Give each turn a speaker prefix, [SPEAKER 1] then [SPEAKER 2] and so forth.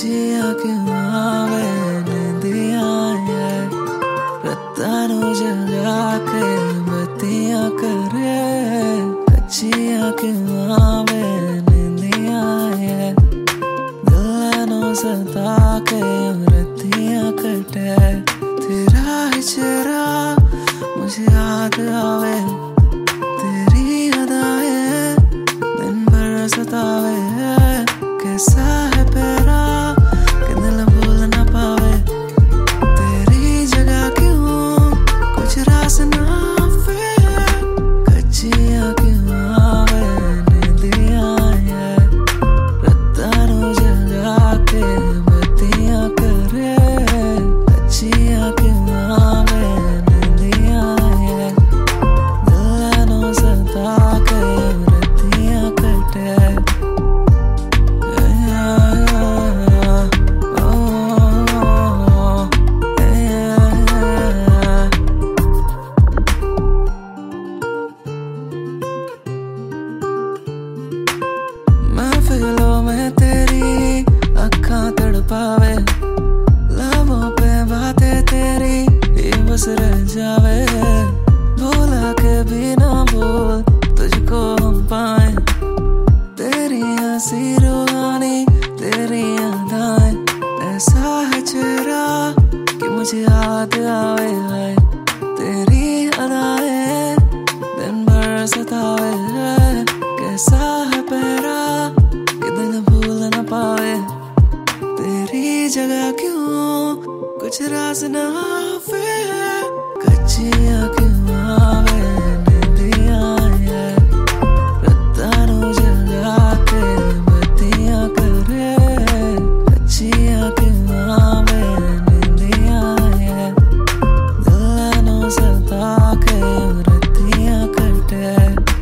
[SPEAKER 1] कच्चियां क्यों आवे नींदियां है रत्तानू जगा के बत्तियां करे कच्चियां क्यों आवे नींदियां है दिलानो सता के रत्तियां कटे तेरा ही चेहरा मुझे याद आवे तेरी अदाएं दिन भर सतावे कैसा है प्यारा कि दिल भूल ना पावे तेरी जगह क्यों कुछ रास ना आवे कच्चियां क्यों आवे नींदियां है रत्तानू जगा के बत्तियां करे कच्चियां क्यों आवे नींदियां है दिलानो सता के रत्तियां कटे महफिलों में तेरी अक्खां तड़पावे लबों पे बातें तेरी ही बस रह जावे बोला के भी ना बोल तुझको हम पाए तेरी हंसी रूहानी तेरी अदाएं ऐसा है चेहरा कि मुझे याद आवे हाय तेरी अदाएं दिन भर सतावे कैसा है प्यारा कि दिल भूल न पावे तेरी जगह क्यों कुछ राज ना आवे कच्चियां क्यों आवे नींदियां है रत्तानू जगा के बत्तियां करे कच्चियां क्यों आवे नींदियां है दिलानो सता के रत्तियां कटे